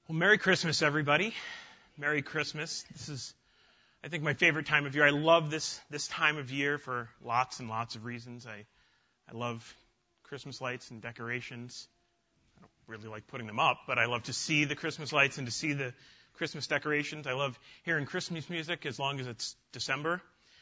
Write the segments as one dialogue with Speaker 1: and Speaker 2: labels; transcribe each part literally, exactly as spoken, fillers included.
Speaker 1: Well, Merry Christmas, everybody. Merry Christmas. This is, I think, my favorite time of year. I love this this time of year for lots and lots of reasons. I, I love Christmas lights and decorations. I don't really like putting them up, but I love to see the Christmas lights and to see the Christmas decorations. I love hearing Christmas music as long as it's December.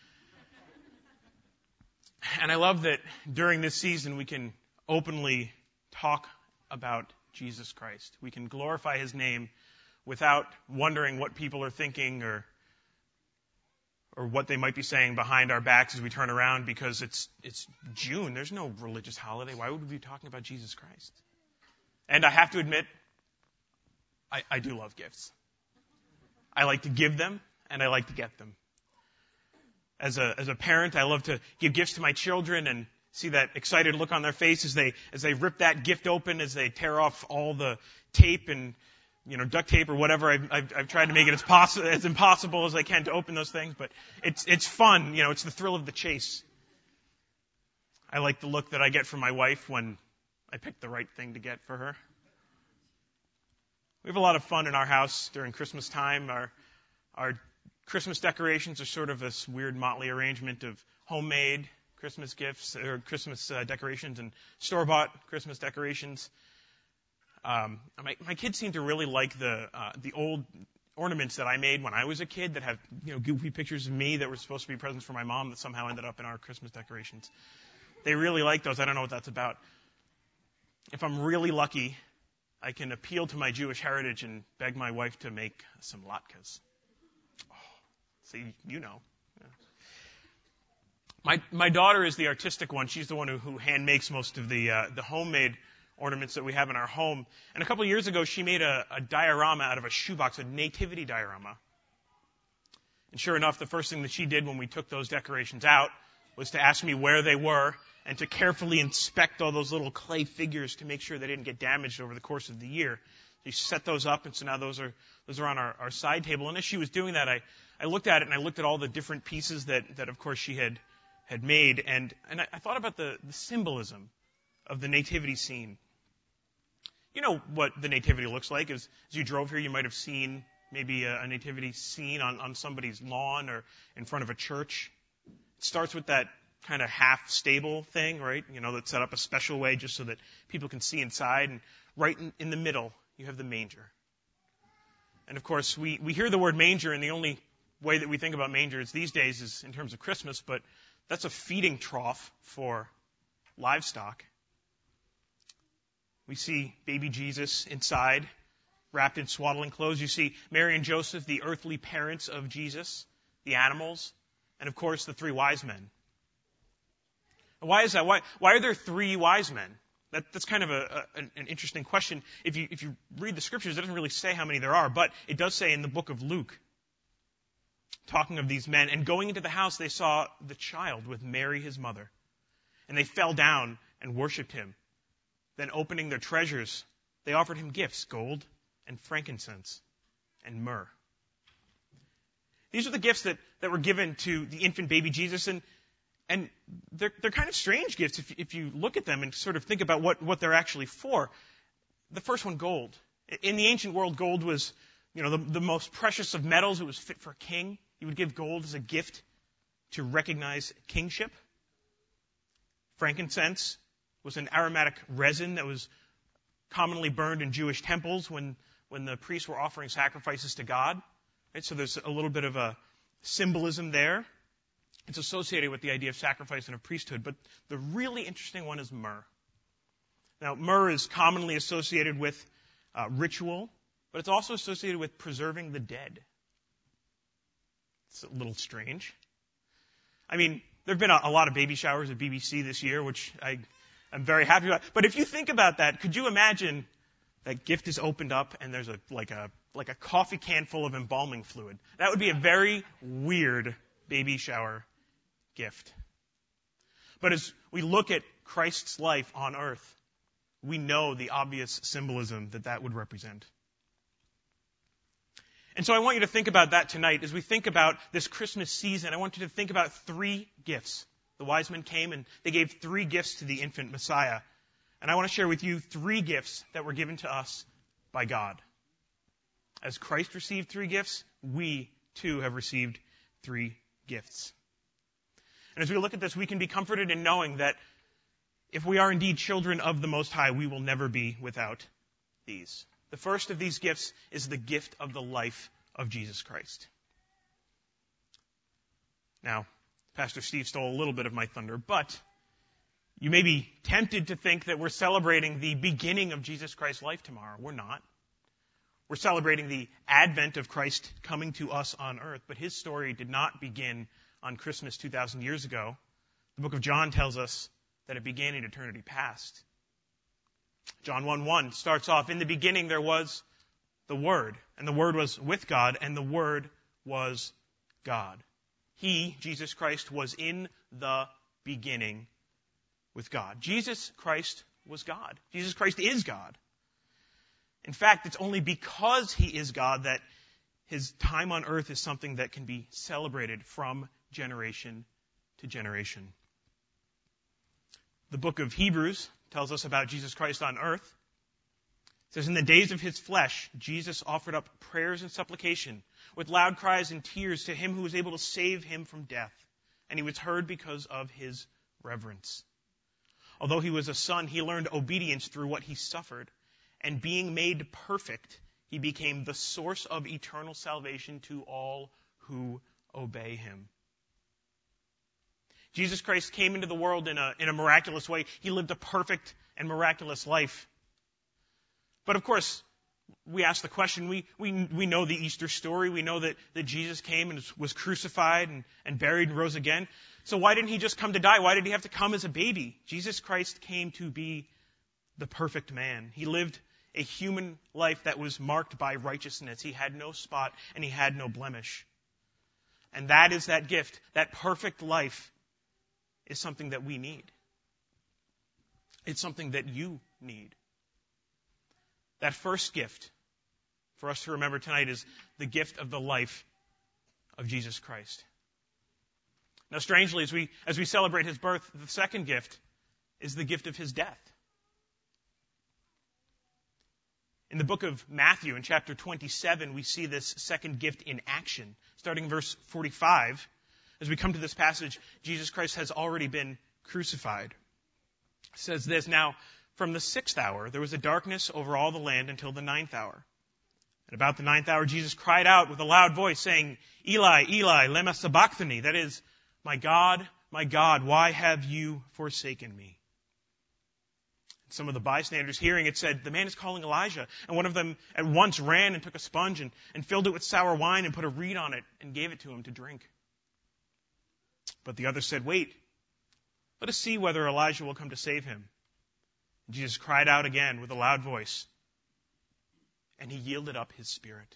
Speaker 1: And I love that during this season we can openly talk about Jesus Christ. We can glorify His name without wondering what people are thinking or or what they might be saying behind our backs as we turn around, because it's it's June. There's no religious holiday. Why would we be talking about Jesus Christ? And I have to admit, I, I do love gifts. I like to give them, and I like to get them. As a as a parent, I love to give gifts to my children and see that excited look on their face as they as they rip that gift open, as they tear off all the tape and you know duct tape or whatever. I've, I've, I've tried to make it as possible as impossible as I can to open those things, but it's it's fun. You know, it's the thrill of the chase. I like the look that I get from my wife when I pick the right thing to get for her. We have a lot of fun in our house during Christmas time. Our our Christmas decorations are sort of this weird motley arrangement of homemade Christmas gifts or Christmas uh, decorations and store-bought Christmas decorations. Um, my, my kids seem to really like the uh, the old ornaments that I made when I was a kid that have you know goofy pictures of me that were supposed to be presents for my mom that somehow ended up in our Christmas decorations. They really like those. I don't know what that's about. If I'm really lucky, I can appeal to my Jewish heritage and beg my wife to make some latkes. Oh, see, you know. Yeah. My my daughter is the artistic one. She's the one who, who hand makes most of the uh, the homemade ornaments that we have in our home. And a couple of years ago, she made a, a diorama out of a shoebox, a nativity diorama. And sure enough, the first thing that she did when we took those decorations out was to ask me where they were and to carefully inspect all those little clay figures to make sure they didn't get damaged over the course of the year. She set those up, and so now those are those are on our, our side table. And as she was doing that, I, I looked at it and I looked at all the different pieces that, that of course, she had had made, and, and I, I thought about the, the symbolism of the nativity scene. You know what the nativity looks like. As, as you drove here, you might have seen maybe a, a nativity scene on, on somebody's lawn or in front of a church. It starts with that kind of half stable thing, right? You know, that's set up a special way just so that people can see inside. And right in, in the middle, you have the manger. And of course, we, we hear the word manger, and the only way that we think about mangers these days is in terms of Christmas, but that's a feeding trough for livestock. We see baby Jesus inside, wrapped in swaddling clothes. You see Mary and Joseph, the earthly parents of Jesus, the animals, and of course the three wise men. And why is that? Why, why are there three wise men? That, that's kind of a, a, an interesting question. If you, if you read the scriptures, it doesn't really say how many there are, but it does say in the book of Luke, talking of these men, and going into the house, they saw the child with Mary, his mother. And they fell down and worshipped him. Then opening their treasures, they offered him gifts, gold and frankincense and myrrh. These are the gifts that, that were given to the infant baby Jesus, and and they're, they're kind of strange gifts if, if you look at them and sort of think about what, what they're actually for. The first one, gold. In the ancient world, gold was, you know, the, the most precious of metals. It was fit for a king. You would give gold as a gift to recognize kingship. Frankincense was an aromatic resin that was commonly burned in Jewish temples when, when the priests were offering sacrifices to God. Right? So there's a little bit of a symbolism there. It's associated with the idea of sacrifice and of priesthood. But the really interesting one is myrrh. Now, myrrh is commonly associated with uh, ritual, but it's also associated with preserving the dead. It's a little strange. I mean, there have been a, a lot of baby showers at B B C this year, which I, I'm very happy about. But if you think about that, could you imagine that gift is opened up and there's a like a like a coffee can full of embalming fluid? That would be a very weird baby shower gift. But as we look at Christ's life on earth, we know the obvious symbolism that that would represent. And so I want you to think about that tonight. As we think about this Christmas season, I want you to think about three gifts. The wise men came and they gave three gifts to the infant Messiah. And I want to share with you three gifts that were given to us by God. As Christ received three gifts, we too have received three gifts. And as we look at this, we can be comforted in knowing that if we are indeed children of the Most High, we will never be without these. The first of these gifts is the gift of the life of Jesus Christ. Now, Pastor Steve stole a little bit of my thunder, but you may be tempted to think that we're celebrating the beginning of Jesus Christ's life tomorrow. We're not. We're celebrating the advent of Christ coming to us on earth, but his story did not begin on Christmas two thousand years ago. The book of John tells us that it began in eternity past. John one one starts off, in the beginning there was the Word, and the Word was with God, and the Word was God. He, Jesus Christ, was in the beginning with God. Jesus Christ was God. Jesus Christ is God. In fact, it's only because he is God that his time on earth is something that can be celebrated from generation to generation. The book of Hebrews tells us about Jesus Christ on earth. It says, in the days of his flesh, Jesus offered up prayers and supplication with loud cries and tears to him who was able to save him from death. And he was heard because of his reverence. Although he was a son, he learned obedience through what he suffered. And being made perfect, he became the source of eternal salvation to all who obey him. Jesus Christ came into the world in a, in a miraculous way. He lived a perfect and miraculous life. But of course, we ask the question, we, we, we know the Easter story. We know that, that Jesus came and was crucified and, and buried and rose again. So why didn't he just come to die? Why did he have to come as a baby? Jesus Christ came to be the perfect man. He lived a human life that was marked by righteousness. He had no spot and he had no blemish. And that is that gift. That perfect life is something that we need. It's something that you need. That first gift for us to remember tonight is the gift of the life of Jesus Christ. Now, strangely, as we, as we celebrate his birth, the second gift is the gift of his death. In the book of Matthew, in chapter twenty-seven, we see this second gift in action. Starting in verse forty-five, as we come to this passage, Jesus Christ has already been crucified. It says this, now, from the sixth hour, there was a darkness over all the land until the ninth hour. And about the ninth hour, Jesus cried out with a loud voice, saying, Eli, Eli, lema sabachthani. That is, my God, my God, why have you forsaken me? Some of the bystanders hearing it said, the man is calling Elijah. And one of them at once ran and took a sponge and, and filled it with sour wine and put a reed on it and gave it to him to drink. But the other said, wait, let us see whether Elijah will come to save him. And Jesus cried out again with a loud voice, and he yielded up his spirit.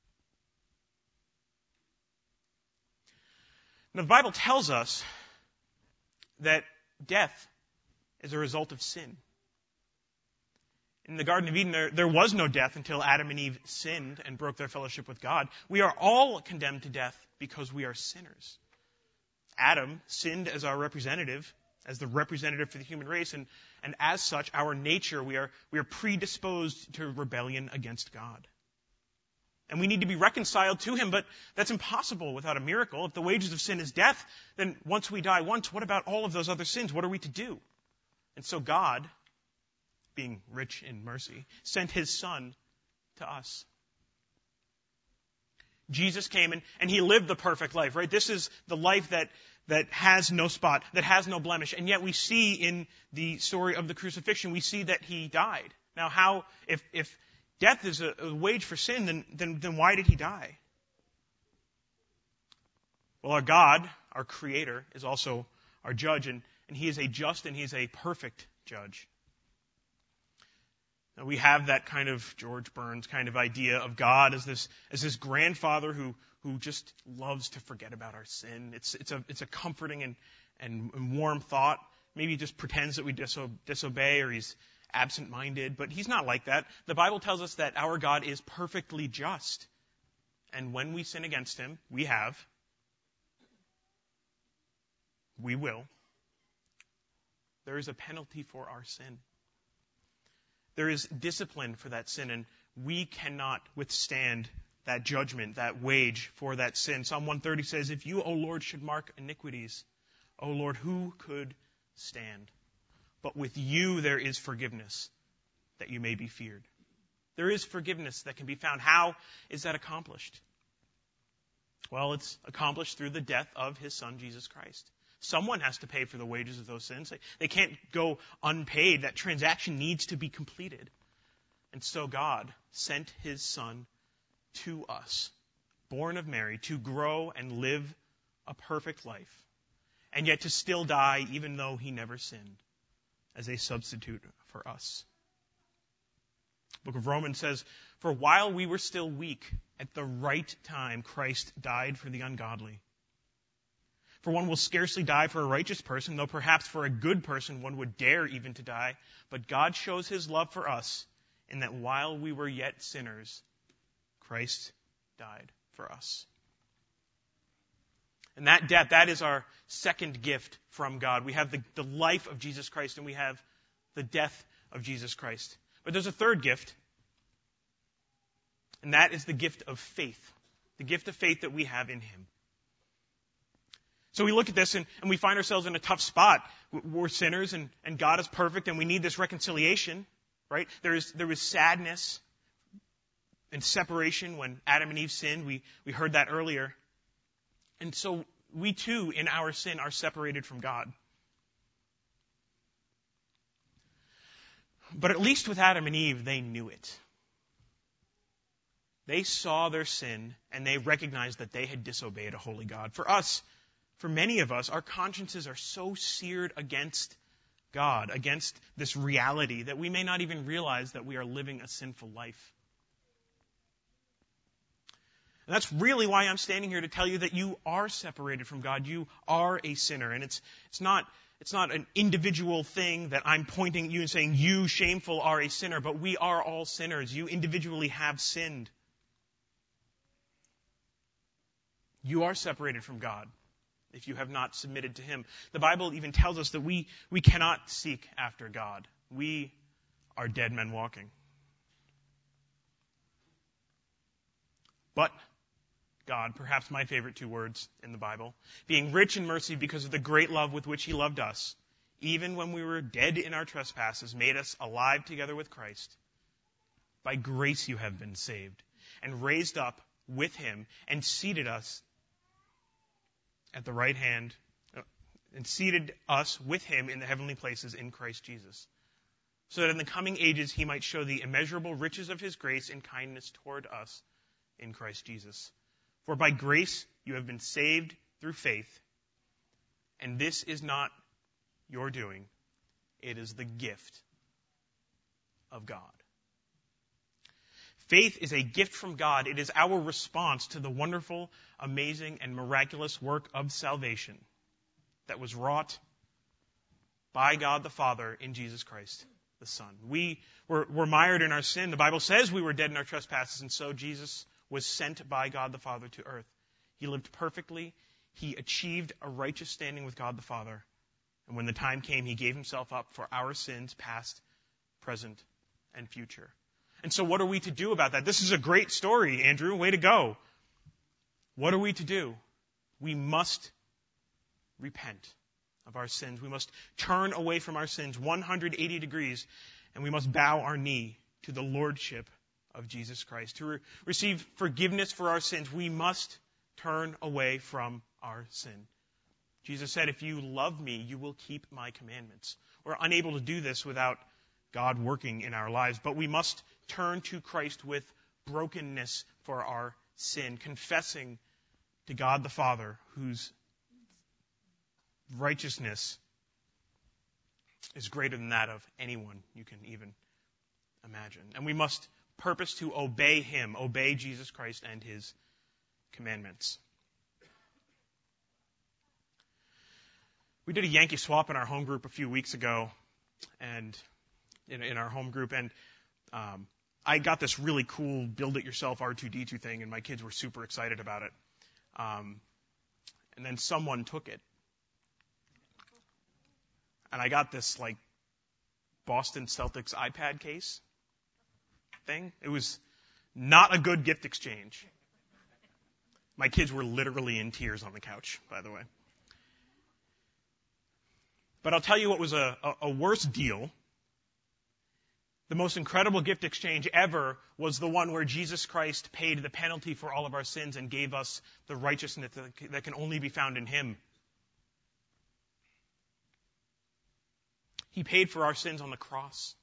Speaker 1: Now, the Bible tells us that death is a result of sin. In the Garden of Eden, there, there was no death until Adam and Eve sinned and broke their fellowship with God. We are all condemned to death because we are sinners. Adam sinned as our representative, as the representative for the human race, and, and as such, our nature, we are, we are predisposed to rebellion against God. And we need to be reconciled to him, but that's impossible without a miracle. If the wages of sin is death, then once we die once, what about all of those other sins? What are we to do? And so God, being rich in mercy, sent his Son to us. Jesus came and, and he lived the perfect life, right? This is the life that, that has no spot, that has no blemish. And yet we see in the story of the crucifixion, we see that he died. Now how, if, if death is a, a wage for sin, then, then, then why did he die? Well, our God, our Creator, is also our judge, and, and he is a just and he is a perfect judge. Now, we have that kind of George Burns kind of idea of God as this as this grandfather who who just loves to forget about our sin. It's it's a it's a comforting and and, and warm thought. Maybe he just pretends that we diso- disobey or he's absent-minded, but he's not like that. The Bible tells us that our God is perfectly just, and when we sin against him, we have, we will. There is a penalty for our sin. There is discipline for that sin, and we cannot withstand that judgment, that wage for that sin. Psalm one thirty says, if you, O Lord, should mark iniquities, O Lord, who could stand? But with you there is forgiveness, that you may be feared. There is forgiveness that can be found. How is that accomplished? Well, it's accomplished through the death of his Son, Jesus Christ. Someone has to pay for the wages of those sins. They, they can't go unpaid. That transaction needs to be completed. And so God sent his Son to us, born of Mary, to grow and live a perfect life, and yet to still die even though he never sinned, as a substitute for us. The book of Romans says, for while we were still weak, at the right time Christ died for the ungodly. For one will scarcely die for a righteous person, though perhaps for a good person one would dare even to die. But God shows his love for us in that while we were yet sinners, Christ died for us. And that death, that is our second gift from God. We have the, the life of Jesus Christ, and we have the death of Jesus Christ. But there's a third gift, and that is the gift of faith. The gift of faith that we have in him. So we look at this and, and we find ourselves in a tough spot. We're sinners and, and God is perfect and we need this reconciliation, right? There is, there was sadness and separation when Adam and Eve sinned. We, we heard that earlier. And so we too, in our sin, are separated from God. But at least with Adam and Eve, they knew it. They saw their sin and they recognized that they had disobeyed a holy God. For us, for many of us, our consciences are so seared against God, against this reality, that we may not even realize that we are living a sinful life. And that's really why I'm standing here to tell you that you are separated from God. You are a sinner. And it's it's not it's not an individual thing that I'm pointing at you and saying, you, shameful, are a sinner. But we are all sinners. You individually have sinned. You are separated from God if you have not submitted to him. The Bible even tells us that we, we cannot seek after God. We are dead men walking. But God, perhaps my favorite two words in the Bible, being rich in mercy because of the great love with which he loved us, even when we were dead in our trespasses, made us alive together with Christ. By grace you have been saved, and raised up with him, and seated us at the right hand, and seated us with him in the heavenly places in Christ Jesus, so that in the coming ages he might show the immeasurable riches of his grace and kindness toward us in Christ Jesus. For by grace you have been saved through faith, and this is not your doing, it is the gift of God. Faith is a gift from God. It is our response to the wonderful, amazing, and miraculous work of salvation that was wrought by God the Father in Jesus Christ, the Son. We were, were mired in our sin. The Bible says we were dead in our trespasses, and so Jesus was sent by God the Father to earth. He lived perfectly. He achieved a righteous standing with God the Father. And when the time came, he gave himself up for our sins, past, present, and future. And so what are we to do about that? This is a great story, Andrew. Way to go. What are we to do? We must repent of our sins. We must turn away from our sins one hundred eighty degrees, and we must bow our knee to the lordship of Jesus Christ. To re- receive forgiveness for our sins, we must turn away from our sin. Jesus said, if you love me, you will keep my commandments. We're unable to do this without God working in our lives, but we must turn to Christ with brokenness for our sin, confessing to God the Father, whose righteousness is greater than that of anyone you can even imagine. And we must purpose to obey him, obey Jesus Christ and his commandments. We did a Yankee swap in our home group a few weeks ago, and in, in our home group, and um, I got this really cool build-it-yourself R two D two thing, and my kids were super excited about it. Um, and then someone took it, and I got this like Boston Celtics iPad case thing. It was Not a good gift exchange. My kids were literally in tears on the couch, by the way. But I'll tell you what was a, a, a worse deal. The most incredible gift exchange ever was the one where Jesus Christ paid the penalty for all of our sins and gave us the righteousness that can only be found in Him. He paid for our sins on the cross.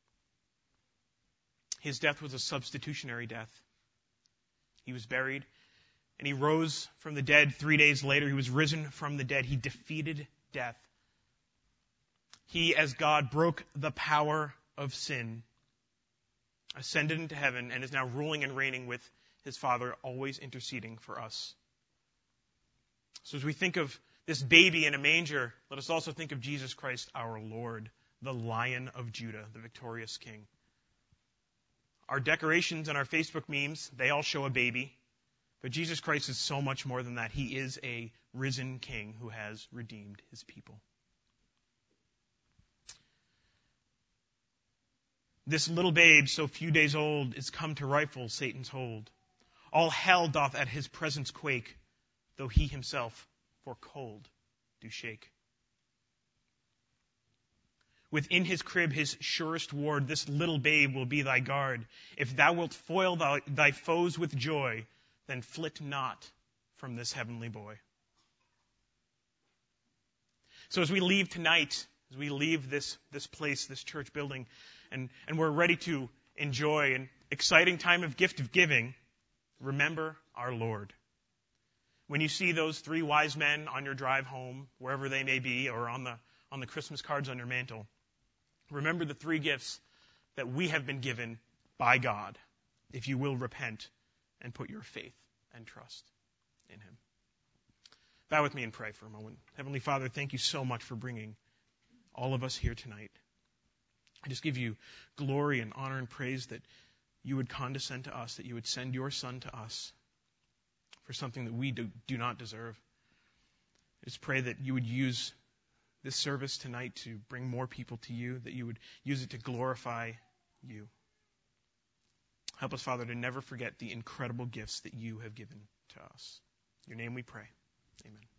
Speaker 1: His death was a substitutionary death. He was buried, and He rose from the dead three days later. He was risen from the dead. He defeated death. He, as God, broke the power of sin, ascended into heaven, and is now ruling and reigning with His Father, always interceding for us. So as we think of this baby in a manger, let us also think of Jesus Christ, our Lord, the Lion of Judah, the victorious King. Our decorations and our Facebook memes, they all show a baby. But Jesus Christ is so much more than that. He is a risen King who has redeemed His people. This little babe, so few days old, is come to rifle Satan's hold. All hell doth at His presence quake, though He Himself for cold do shake. Within His crib, His surest ward, this little babe will be thy guard. If thou wilt foil thy, thy foes with joy, then flit not from this heavenly boy. So as we leave tonight, as we leave this, this place, this church building, and, and we're ready to enjoy an exciting time of gift of giving, remember our Lord. When you see those three wise men on your drive home, wherever they may be, or on the, on the Christmas cards on your mantle, remember the three gifts that we have been given by God, if you will repent and put your faith and trust in Him. Bow with me and pray for a moment. Heavenly Father, thank you so much for bringing all of us here tonight. I just give you glory and honor and praise that you would condescend to us, that you would send your Son to us for something that we do, do not deserve. I just pray that you would use this service tonight to bring more people to you, that you would use it to glorify you. Help us, Father, to never forget the incredible gifts that you have given to us. In your name we pray. Amen.